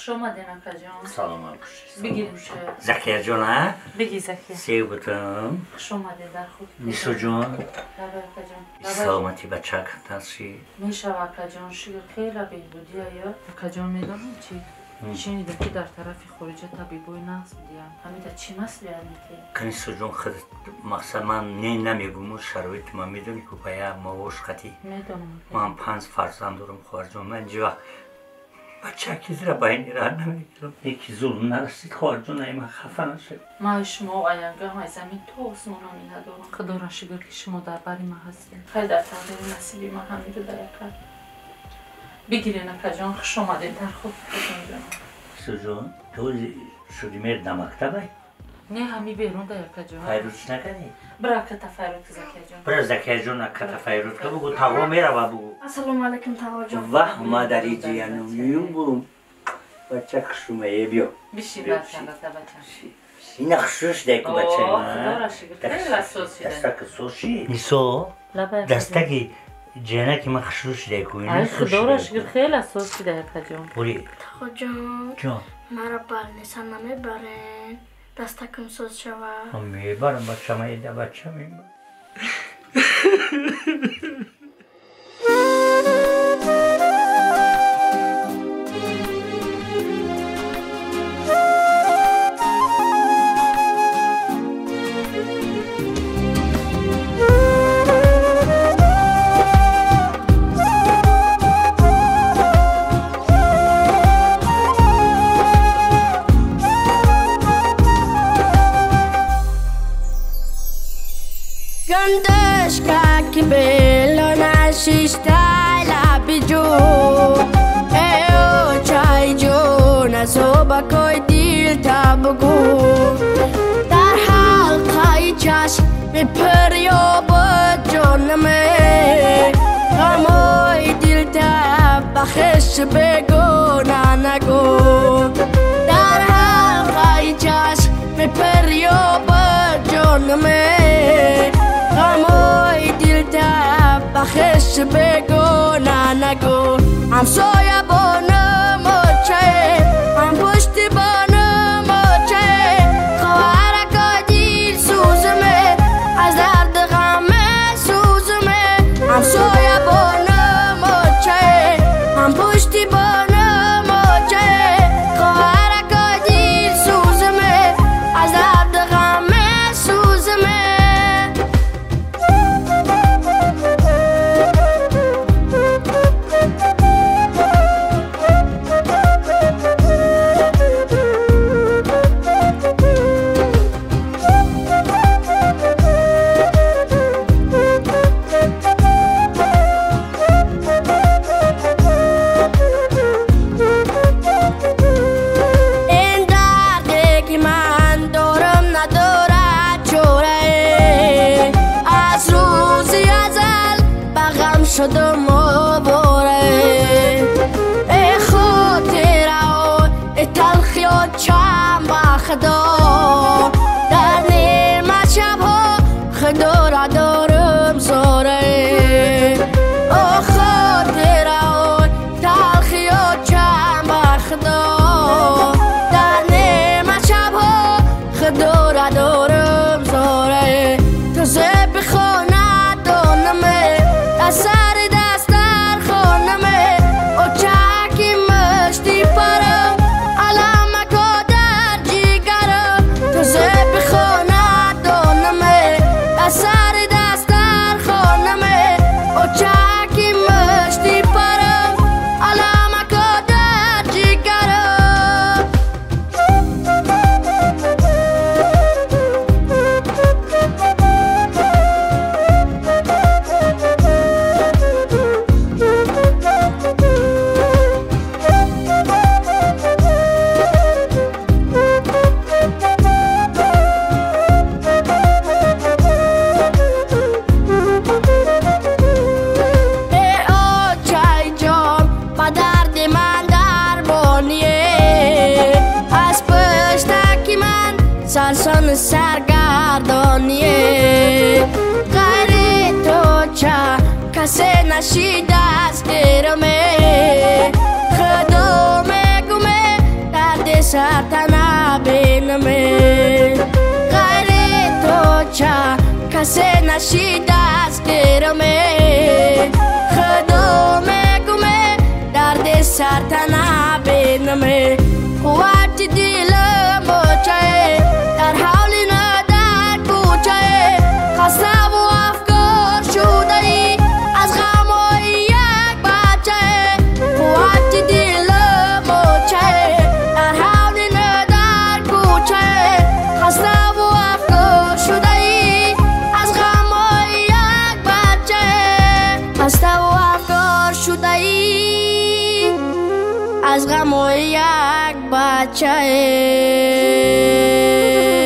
خوش آمدین اکا جان. سلام علیکم. بگیریم شاید. زکیه جان ها؟ بگی زکیه. سیو بودم. خوش آمدین در خود. نیسو جان. لبه اکا جان. سلامتی بچه تنسی. میشه اکا جان شیر خیلی بهبودی یا. اکا جان میدونم چی؟ شنیدم که در طرف خارجه طبیبای نقص بودیم. همیده چی مسئله که؟ کنیسو جان خود مقصد من نمیگم شرایط ما میدونی که باید مواش خطی. میدونم. من 5 فرزند دارم خواهر جان. من اینجا بچه که زیر باینی را نمیگیرم. یکی ظلم نرسید خواهر جان ایما خفه نشد. ما شما آینگاه های زمین تو آسمانانی ندارم. خدا را شکر که شما در بری ما هستیم. خیلی در تقدیر نصیبی ما همین رو در کرد. بگیرین اکا جان خوش آمدین در خود. نیسو جان تو شدی مرد نمکتبه؟ نه همی بیرون در اکا جان. فیروز نکنی؟ برا که تفیروت زکیه جان. برای زکیه جان اکا تفیروت که بگو تقوا میره و بگو. السلام علیکم تقوا جان. واه مادری جیانم بوم بچه خشومه بیا بشین بچه بچه. این خشوش دیگه بچه خدا را شکر خیلی لسوس شده. دستک سوشی نیسو دستکی جنکی من خشوش دیگه ای خدا را شکر خیلی لسوس شده اکا جان. بوری تقوا جان جان مرا برنیسان نمیبرین دستکم سوز شود. میبرم بچه من ایده بچه میبرم. گندش که بلون شیشتای لبی جو ایو چای جو نزوبا کوی دیل تا بگو در حلقای چشم میپریو با جانمه غمای دیل تا بخش بگو نگو در حلقای چشم میپریو با جانمه غمای دیل تا بخش بگو نگو هم سایه بانم چه هم پشتی بانم چه خواهرکا دیل سوزمه از درد غمه سوزمه هم سایه بانم چه هم پشتی بانم چه خواهرکا دیل سوزمه از درد غمه سوزمه شدم آواره ای خاطره ای تلخی و چم با خدا در نیمه شبها خدا را دارم زاره او خاطره تلخی و چم با خدا در نیمه شبها خدا را دارم زاره تو زب خانه دانمه سر دستر خانمه او چاکی مشتی پرم علامه در جیگرم تو زب خانه دانمه سر دستر خانمه او چاکی مشتی پرم علامه در جیگرم سرسان سرگردانیه غیر تو چه کسی نشید از دیرمه خدا میگمه سرتنه بینمه غیر تو چه کسی نشیده از گیرمه خدا میگمه درد سرتنه بینمه قوت دلم چه در حالی نه در کوچه خسته و افکار شده ای از غم و یک بچه قوت دلم چه در حالی نه در کوچه خسته و افکار شده ای از غم و یک بچه خسته و افکار شده ای از غم و یک بچه